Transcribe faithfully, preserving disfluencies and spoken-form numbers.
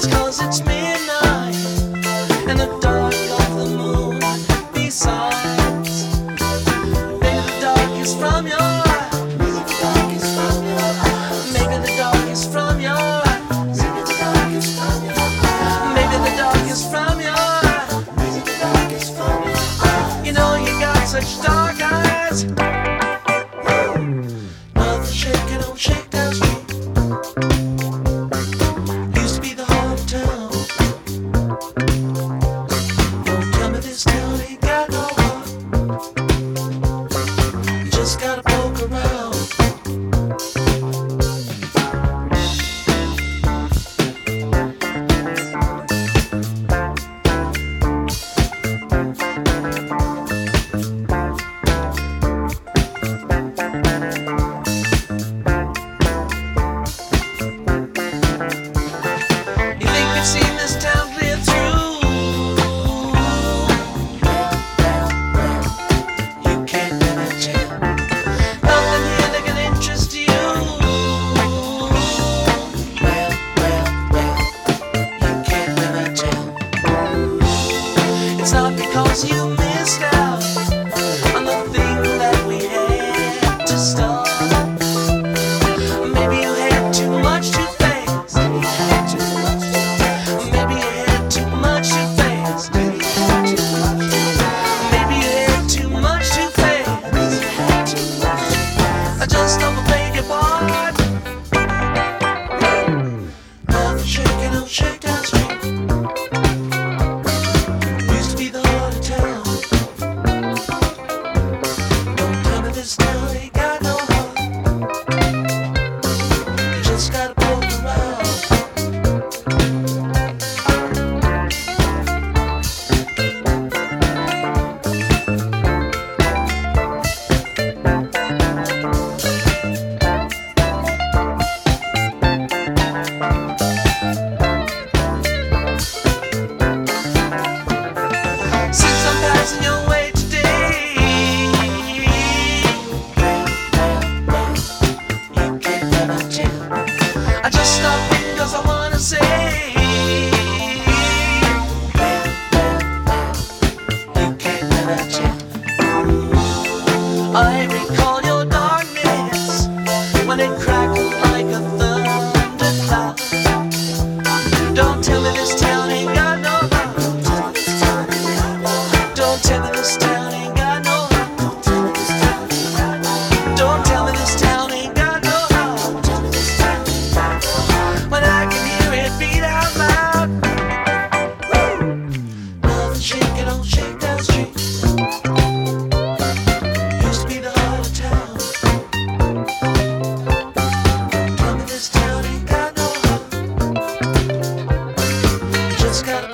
It's 'cause it's midnight and the dark of the moon. Besides, maybe the dark is from your eyes. Maybe the dark is from your eyes. Maybe the dark is from your eyes. Maybe the dark is from your eyes. Maybe the dark is from your eyes. Maybe the dark is from your eyes. You know you got such dark eyes. Nothing shaking, don't shake that street. Used to be the heart of town. Don't tell me this town ain't got no heart. You just gotta poke around. You think you've seen this town clear through? You can't never tell. Nothing here that can interest you. Well, well, well, you can't never tell. It's not because you missed out on the thing that we had to start. Maybe you had too much too fast. Maybe you had too much. Maybe you had too much too fast. Maybe you had too much. Maybe you had too much too fast. Maybe you had too much. I just don't beg your pardon. Nothing shaking, don't shake that street. Used to be the heart of town. Don't tell me this town ain't got no heart. You just gotta poke around. Since I'm passing your way today, you can't never tell. I just stopped in 'cause I wanna say, you can't never tell. I recall your darkness when it crackled like a thundercloud. Don't tell me this town ain't got no heart. Don't tell me this town ain't got no heart. Don't tell me this town ain't got no heart. When I can hear it beat out loud. Nothing shaking, don't shake that street. Used to be the heart of town. Tell me this town ain't got no heart. Just gotta